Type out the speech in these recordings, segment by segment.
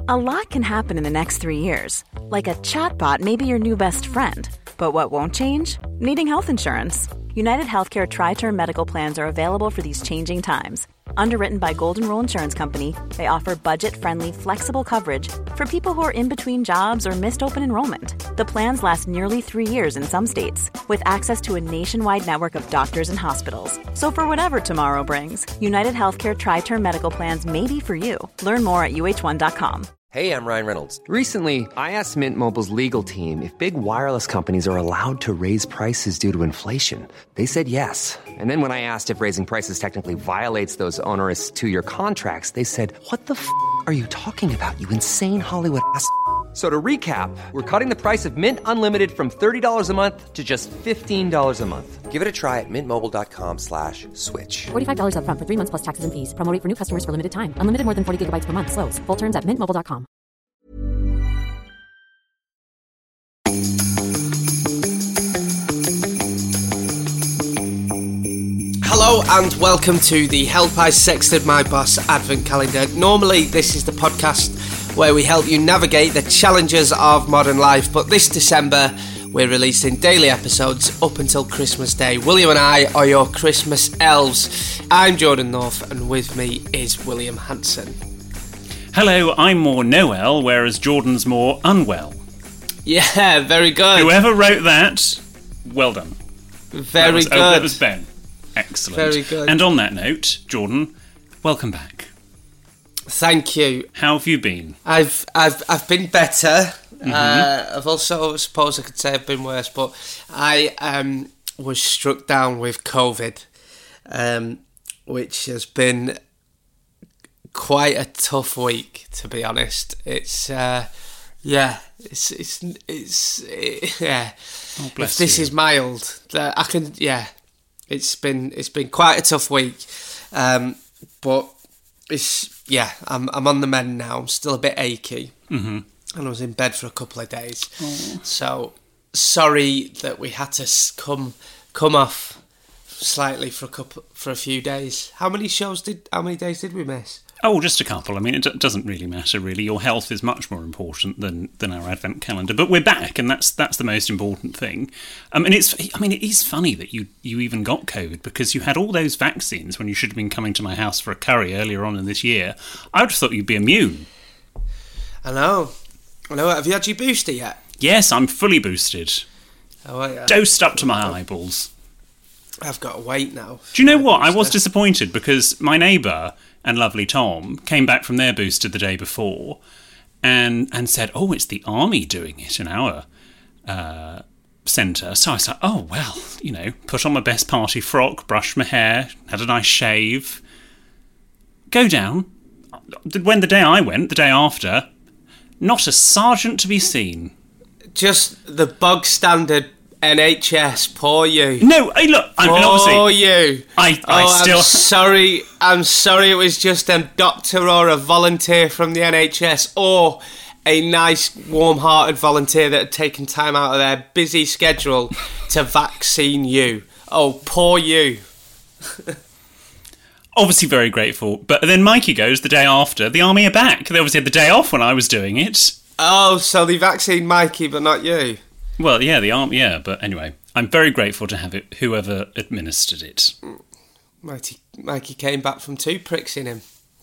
A lot can happen in the next 3 years. Like a chatbot may be your new best friend. But what won't change? Needing health insurance. United Healthcare Tri-Term Medical Plans are available for these changing times. Underwritten by Golden Rule Insurance Company, they offer budget-friendly, flexible coverage for people who are in between jobs or missed open enrollment. The plans last nearly 3 years in some states, with access to a nationwide network of doctors and hospitals. So for whatever tomorrow brings, United Healthcare Tri-Term Medical Plans may be for you. Learn more at uh1.com. Hey, I'm Ryan Reynolds. Recently, I asked Mint Mobile's legal team if big wireless companies are allowed to raise prices due to inflation. They said yes. And then when I asked if raising prices technically violates those onerous 2-year contracts, they said, "What the f*** are you talking about, you insane Hollywood ass?" So to recap, we're cutting the price of Mint Unlimited from $30 a month to just $15 a month. Give it a try at mintmobile.com/switch. $45 up front for 3 months plus taxes and fees. Promo rate for new customers for limited time. Unlimited more than 40 gigabytes per month. Slows full terms at mintmobile.com. Hello and welcome to the Help I Sexted My Boss Advent Calendar. Normally this is the podcast where we help you navigate the challenges of modern life, but this December we're releasing daily episodes up until Christmas Day. William and I are your Christmas elves. I'm Jordan North and with me is William Hanson. Hello, I'm more Noel, whereas Jordan's more unwell. Yeah, very good. Whoever wrote that, well done. Very good. That was Ben. Excellent. Very good. And on that note, Jordan, welcome back. Thank you. How have you been? I've been better. I've also, I suppose I could say I've been worse, but I was struck down with COVID, which has been quite a tough week, to be honest. It's yeah. Oh, bless If this you. is mild, I can. Yeah, it's been quite a tough week, but it's. Yeah, I'm on the mend now. I'm still a bit achy, and I was in bed for a couple of days. So sorry that we had to come off slightly for a few days. How many days did we miss? Oh, just a couple. I mean, it doesn't really matter, really. Your health is much more important than our Advent calendar. But we're back, and that's the most important thing. It is funny that you even got COVID, because you had all those vaccines when you should have been coming to my house for a curry earlier on in this year. I would have thought you'd be immune. I know. Have you had your booster yet? Yes, I'm fully boosted. Oh, yeah. Dosed up to my eyeballs. I've got to wait now. Do you know what? I was disappointed because my neighbour and lovely Tom came back from their booster the day before and said, "Oh, it's the army doing it in our centre." So I was like, "Oh, well, put on my best party frock, brushed my hair, had a nice shave, go down." When the day I went, the day after, not a sergeant to be seen. Just the bog standard NHS, poor you. No, hey, look, poor you. I'm sorry it was just a doctor or a volunteer from the NHS or a nice, warm-hearted volunteer that had taken time out of their busy schedule to vaccine you. Oh, poor you. Obviously very grateful. But then Mikey goes the day after, the army are back. They obviously had the day off when I was doing it. Oh, so they vaccinated Mikey but not you? Well, yeah, the army, yeah, but anyway, I'm very grateful to have it, whoever administered it. Mikey came back from 2 pricks in him.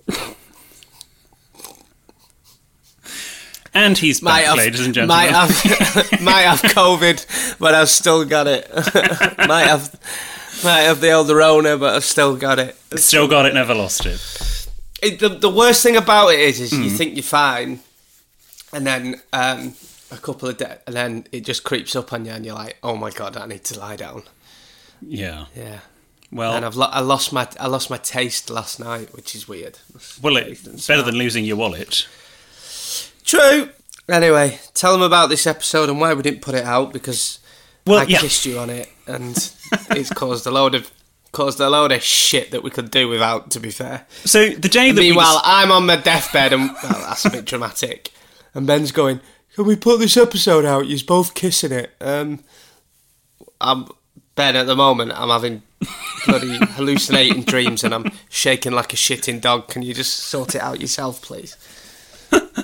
And he's back, ladies and gentlemen. Might have COVID, but I've still got it. might have the old Rona, but I've still got it. Still got it, never lost it. The worst thing about it is you think you're fine, and then a couple of days, and then it just creeps up on you, and you're like, "Oh my god, I need to lie down." Yeah. Well, and I lost my taste last night, which is weird. Well, it's better than losing your wallet. True. Anyway, tell them about this episode and why we didn't put it out, because I kissed you on it, and it's caused a load of shit that we could do without, to be fair. So the day that meanwhile, I'm on my deathbed, and well, that's a bit dramatic. And Ben's going, "Can we put this episode out? You're both kissing it." Ben, at the moment, I'm having bloody hallucinating dreams, and I'm shaking like a shitting dog. Can you just sort it out yourself, please?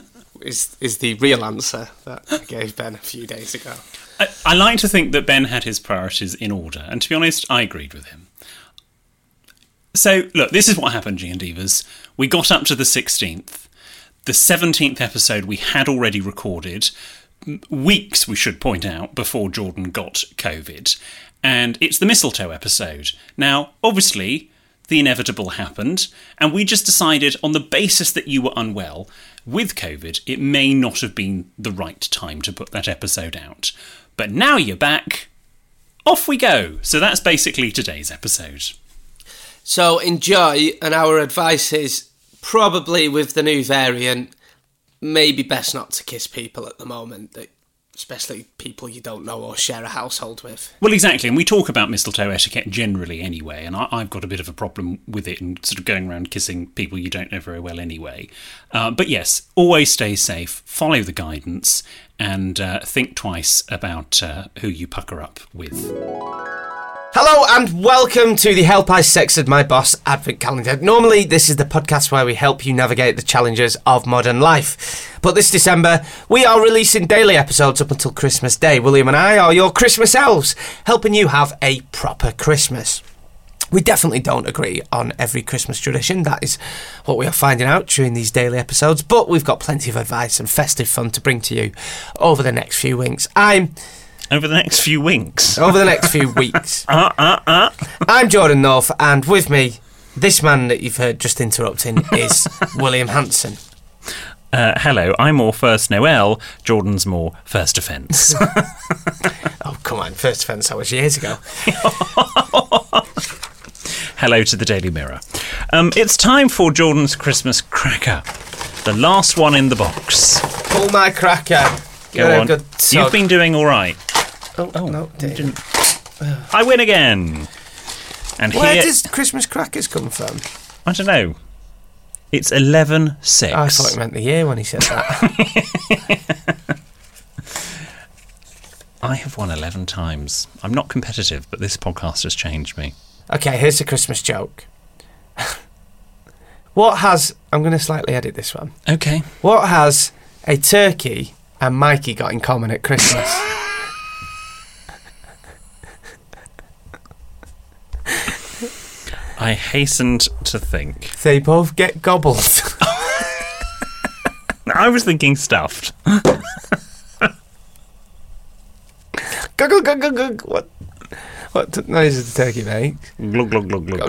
is the real answer that I gave Ben a few days ago. I like to think that Ben had his priorities in order, and to be honest, I agreed with him. So, look, this is what happened, G and Divas. We got up to the 16th. The 17th episode we had already recorded, weeks, we should point out, before Jordan got COVID. And it's the mistletoe episode. Now, obviously, the inevitable happened, and we just decided, on the basis that you were unwell with COVID, it may not have been the right time to put that episode out. But now you're back, off we go. So that's basically today's episode. So enjoy, and our advice is, probably with the new variant, maybe best not to kiss people at the moment, especially people you don't know or share a household with. Well, exactly, and we talk about mistletoe etiquette generally anyway, and I've got a bit of a problem with it and sort of going around kissing people you don't know very well anyway. But yes, always stay safe, follow the guidance, and think twice about who you pucker up with. Hello and welcome to the Help I Sexted My Boss Advent Calendar. Normally this is the podcast where we help you navigate the challenges of modern life. But this December we are releasing daily episodes up until Christmas Day. William and I are your Christmas elves, helping you have a proper Christmas. We definitely don't agree on every Christmas tradition. That is what we are finding out during these daily episodes. But we've got plenty of advice and festive fun to bring to you over the next few weeks. Over the next few weeks. Over the next few weeks. I'm Jordan North, and with me, this man that you've heard just interrupting is William Hanson. Hello, I'm more First Noel, Jordan's more First Offence. Oh, come on, First Offence, that was years ago. Hello to the Daily Mirror. It's time for Jordan's Christmas cracker. The last one in the box. Pull my cracker. Go on. You've been doing all right. Oh no, didn't. I win again. And where does Christmas crackers come from? I don't know. It's 11-6. I thought he meant the year when he said that. I have won 11 times. I'm not competitive, but this podcast has changed me. Okay, here's a Christmas joke. I'm going to slightly edit this one. Okay. What has a turkey and Mikey got in common at Christmas? I hastened to think. They both get gobbled. I was thinking stuffed. Guggle, guggle, guggle. What noise does the turkey make? Glug, glug, glug, glug, glug.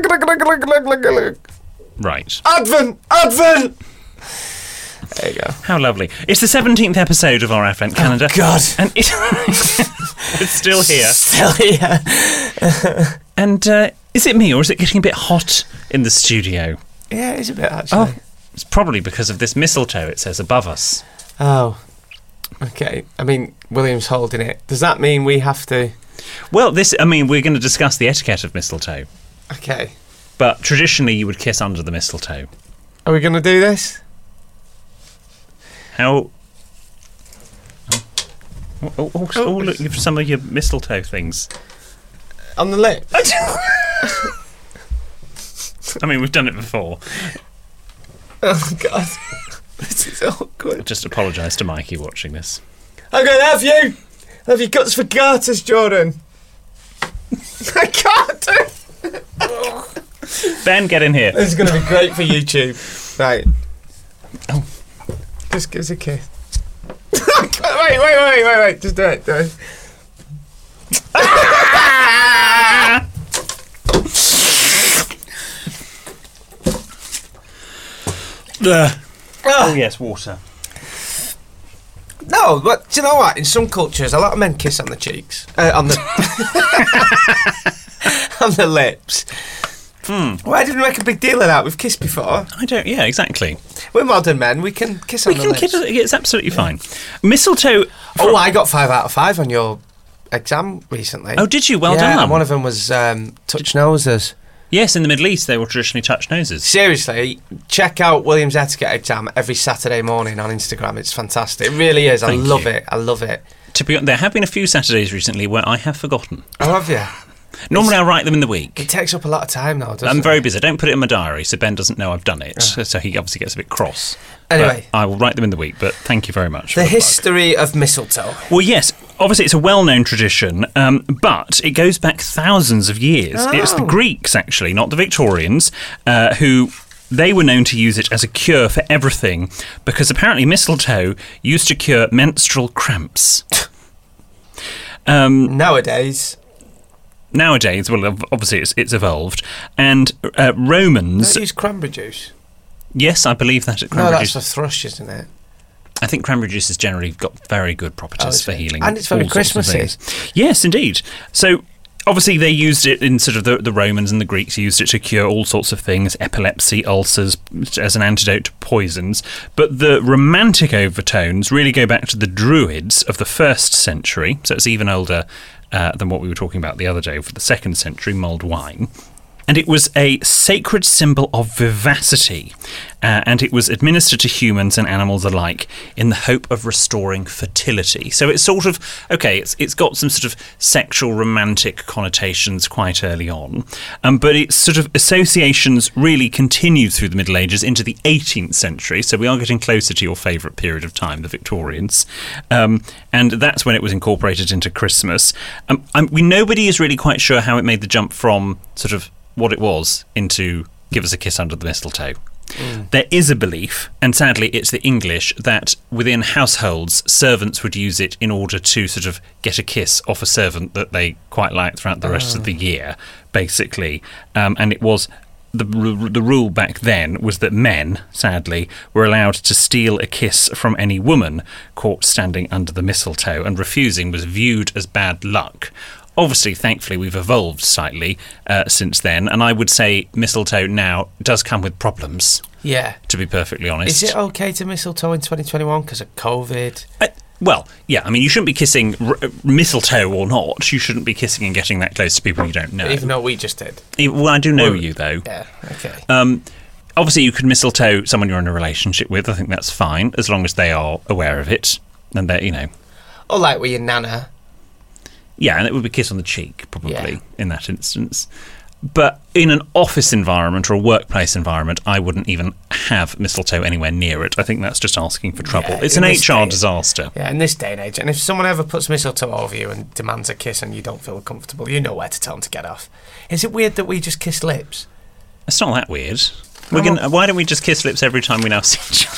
Right. Advent! Advent! There you go. How lovely. It's the 17th episode of our Advent calendar. Oh, God. And it's still here. Still here. And is it me, or is it getting a bit hot in the studio? Yeah, it is a bit, actually. Oh, it's probably because of this mistletoe it says above us. Oh, okay. I mean, William's holding it. Does that mean we have to... Well, we're going to discuss the etiquette of mistletoe. Okay. But traditionally you would kiss under the mistletoe. Are we going to do this? How... Oh, look for some of your mistletoe things. On the lips? I mean, we've done it before. Oh, God. This is awkward. Just apologise to Mikey watching this. I'm going to have you! Have your guts for garters, Jordan. I can't do it. Ben, get in here. This is going to be great for YouTube. Right. Oh. Just give us a kiss. Wait. Just do it. Oh, yes, water. No, but do you know what? In some cultures, a lot of men kiss on the cheeks. On the... on the lips. Why didn't we make a big deal of that? We've kissed before. Yeah, exactly. We're modern men. We can kiss on the lips. It's absolutely fine. Mistletoe... Oh, I got 5 out of 5 on your exam recently. Oh, did you? Well done. And one of them was touch noses. Yes, in the Middle East, they will traditionally touch noses. Seriously, check out William's etiquette exam every Saturday morning on Instagram. It's fantastic. It really is. I love it. There have been a few Saturdays recently where I have forgotten. Oh, have you? Normally I write them in the week. It takes up a lot of time now, doesn't it? I'm very busy. I don't put it in my diary, so Ben doesn't know I've done it. So he obviously gets a bit cross. Anyway. But I will write them in the week, but thank you very much. The history of mistletoe. Well, yes, obviously it's a well-known tradition, but it goes back thousands of years. Oh. It's the Greeks, actually, not the Victorians, who... They were known to use it as a cure for everything, because apparently mistletoe used to cure menstrual cramps. Nowadays, well, obviously it's evolved, and Romans... Don't use cranberry juice. Yes, I believe that at No, cranberry that's juice. for thrush, isn't it? I think cranberry juice has generally got very good properties for healing. And it's very all sorts of Christmassy. things. Yes, indeed. So... Obviously, they used it in sort of the Romans and the Greeks used it to cure all sorts of things, epilepsy, ulcers, as an antidote to poisons. But the romantic overtones really go back to the Druids of the 1st century, so it's even older than what we were talking about the other day for the 2nd century, mulled wine. And it was a sacred symbol of vivacity, and it was administered to humans and animals alike in the hope of restoring fertility. So it's sort of, okay, it's got some sort of sexual romantic connotations quite early on, but its sort of associations really continued through the Middle Ages into the 18th century, so we are getting closer to your favourite period of time, the Victorians, and that's when it was incorporated into Christmas. Nobody is really quite sure how it made the jump from sort of what it was into give us a kiss under the mistletoe. There is a belief, and sadly it's the English, that within households servants would use it in order to sort of get a kiss off a servant that they quite liked throughout the rest of the year, basically. And it was the rule back then was that men, sadly, were allowed to steal a kiss from any woman caught standing under the mistletoe, and refusing was viewed as bad luck. Obviously, thankfully, we've evolved slightly since then, and I would say mistletoe now does come with problems. Yeah. To be perfectly honest. Is it okay to mistletoe in 2021 because of COVID? Well, yeah, I mean, you shouldn't be kissing mistletoe or not. You shouldn't be kissing and getting that close to people you don't know. Even though we just did. Well, I do know you, though. Yeah, okay. Obviously, you could mistletoe someone you're in a relationship with. I think that's fine, as long as they are aware of it. And they're, you know... Or like with your nana. Yeah, and it would be a kiss on the cheek, probably, in that instance. But in an office environment or a workplace environment, I wouldn't even have mistletoe anywhere near it. I think that's just asking for trouble. Yeah, it's an HR disaster. Yeah, in this day and age. And if someone ever puts mistletoe over you and demands a kiss and you don't feel comfortable, you know where to tell them to get off. Is it weird that we just kiss lips? It's not that weird. Why don't we just kiss lips every time we now see each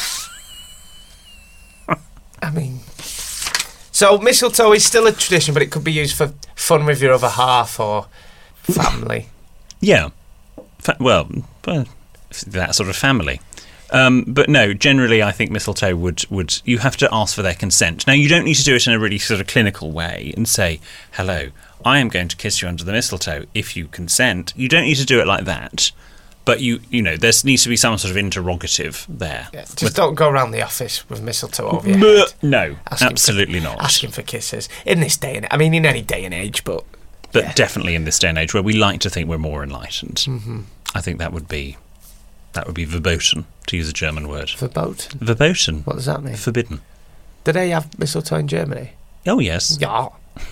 other? I mean... So mistletoe is still a tradition, but it could be used for fun with your other half or family. Yeah. Well, that sort of family. But no, generally I think mistletoe would... You have to ask for their consent. Now, you don't need to do it in a really sort of clinical way and say, hello, I am going to kiss you under the mistletoe if you consent. You don't need to do it like that. But, you know, there needs to be some sort of interrogative there. Yeah, just don't go around the office with mistletoe over your head. No, absolutely not. Asking for kisses. In this day and... I mean, in any day and age, but... But definitely in this day and age where we like to think we're more enlightened. Mm-hmm. I think that would be verboten, to use a German word. Verboten? Verboten. What does that mean? Forbidden. Do they have mistletoe in Germany? Oh, yes. Yeah.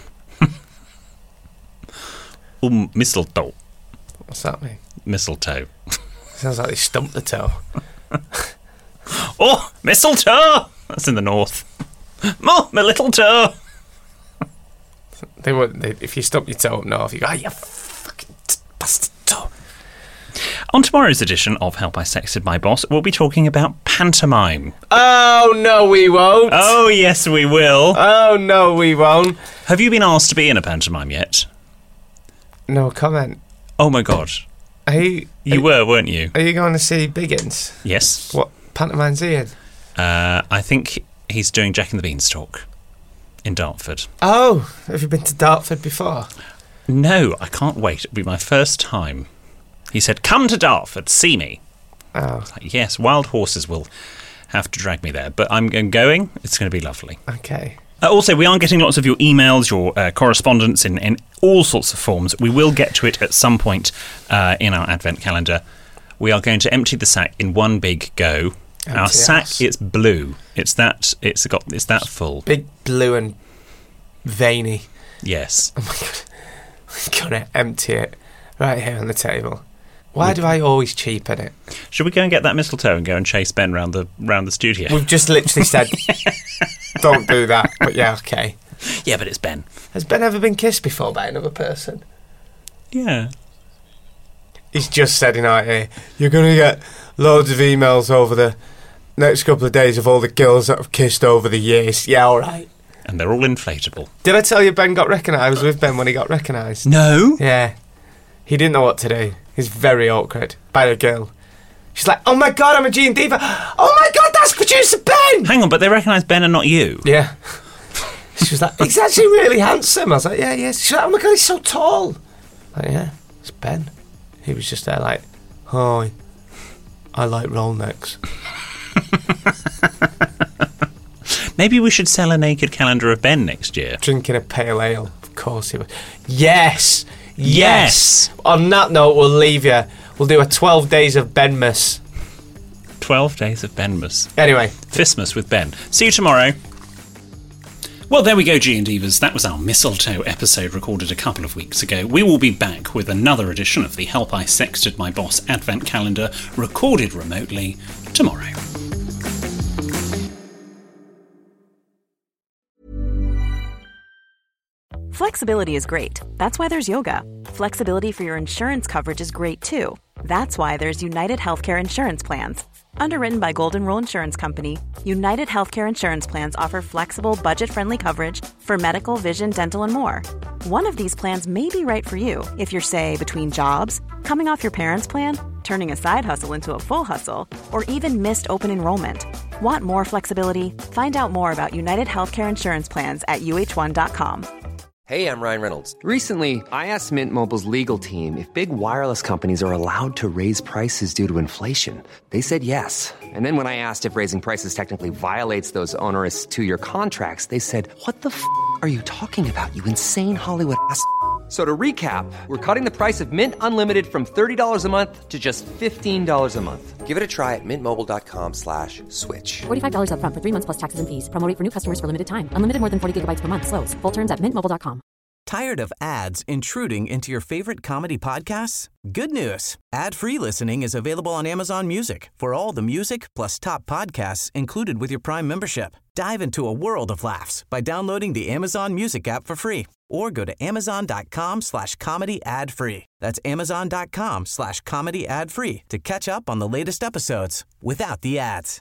Mistletoe. What's that mean? Mistletoe. Sounds like they stumped the toe. Oh, mistletoe! That's in the north. Oh, my little toe! They wouldn't. If you stump your toe up north, you go, you fucking bastard toe. On tomorrow's edition of Help I Sexted My Boss, we'll be talking about pantomime. Oh, no, we won't. Oh, yes, we will. Oh, no, we won't. Have you been asked to be in a pantomime yet? No comment. Oh, my God. You were, weren't you? Are you going to see Biggins? Yes. What pantomime's he in? I think he's doing Jack and the Beanstalk in Dartford. Oh, have you been to Dartford before? No, I can't wait. It'll be my first time. He said, come to Dartford, see me. Oh. Like, yes, wild horses will have to drag me there, but I'm going. It's going to be lovely. Okay. Also, we are getting lots of your emails, your correspondence in all sorts of forms. We will get to it at some point in our Advent calendar. We are going to empty the sack in one big go. Our sack, it's blue. It's that full. Big, blue and veiny. Yes. Oh my God. Gonna empty it right here on the table. Why do I always cheapen it? Should we go and get that mistletoe and go and chase Ben round the studio? We've just literally said, don't do that. But yeah, okay. Yeah, but it's Ben. Has Ben ever been kissed before by another person? Yeah. He's just said in our ear, you're going to get loads of emails over the next couple of days of all the girls that have kissed over the years. Yeah, all right. And they're all inflatable. Did I tell you Ben got recognised? I was with Ben when he got recognised. No. Yeah. He didn't know what to do. He's very awkward by a girl. She's like, oh my God, I'm a G&D diva. Oh my God, that's producer Ben. Hang on, but they recognise Ben and not you. Yeah. She was like, he's actually really handsome. I was like, yeah, he is. She's like, oh my God, he's so tall. I'm like, yeah, it's Ben. He was just there like, hi, I like roll necks. Maybe we should sell a naked calendar of Ben next year. Drinking a pale ale. Of course he would. Yes. On that note, we'll leave you. We'll do a 12 days of Benmas. 12 days of Benmas. Anyway. Fistmas with Ben. See you tomorrow. Well, there we go, G&Divas. That was our mistletoe episode recorded a couple of weeks ago. We will be back with another edition of the Help I Sexted My Boss Advent Calendar, recorded remotely, tomorrow. Flexibility is great. That's why there's yoga. Flexibility for your insurance coverage is great too. That's why there's United Healthcare Insurance Plans. Underwritten by Golden Rule Insurance Company, United Healthcare Insurance Plans offer flexible, budget-friendly coverage for medical, vision, dental, and more. One of these plans may be right for you if you're, say, between jobs, coming off your parents' plan, turning a side hustle into a full hustle, or even missed open enrollment. Want more flexibility? Find out more about United Healthcare Insurance Plans at uh1.com. Hey, I'm Ryan Reynolds. Recently, I asked Mint Mobile's legal team if big wireless companies are allowed to raise prices due to inflation. They said yes. And then when I asked if raising prices technically violates those onerous two-year contracts, they said, what the f*** are you talking about, you insane Hollywood ass f- So to recap, we're cutting the price of Mint Unlimited from $30 a month to just $15 a month. Give it a try at mintmobile.com/switch. $45 up front for 3 months plus taxes and fees. Promo rate for new customers for limited time. Unlimited more than 40 gigabytes per month. Slows full terms at mintmobile.com. Tired of ads intruding into your favorite comedy podcasts? Good news. Ad-free listening is available on Amazon Music for all the music plus top podcasts included with your Prime membership. Dive into a world of laughs by downloading the Amazon Music app for free or go to amazon.com/comedy ad-free. That's amazon.com/comedy ad-free to catch up on the latest episodes without the ads.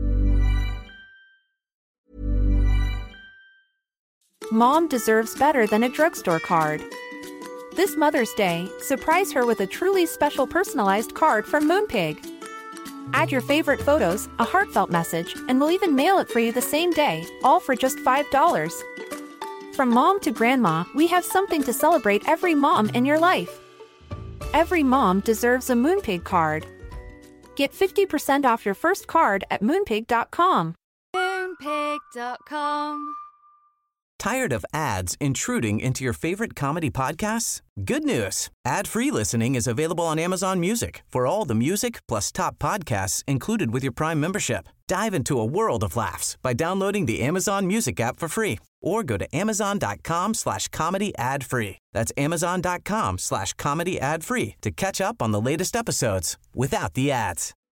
Mom deserves better than a drugstore card. This Mother's Day, surprise her with a truly special personalized card from Moonpig. Add your favorite photos, a heartfelt message, and we'll even mail it for you the same day, all for just $5. From mom to grandma, we have something to celebrate every mom in your life. Every mom deserves a Moonpig card. Get 50% off your first card at moonpig.com. Moonpig.com. Tired of ads intruding into your favorite comedy podcasts? Good news. Ad-free listening is available on Amazon Music for all the music plus top podcasts included with your Prime membership. Dive into a world of laughs by downloading the Amazon Music app for free or go to amazon.com/comedy ad-free. That's amazon.com/comedy ad-free to catch up on the latest episodes without the ads.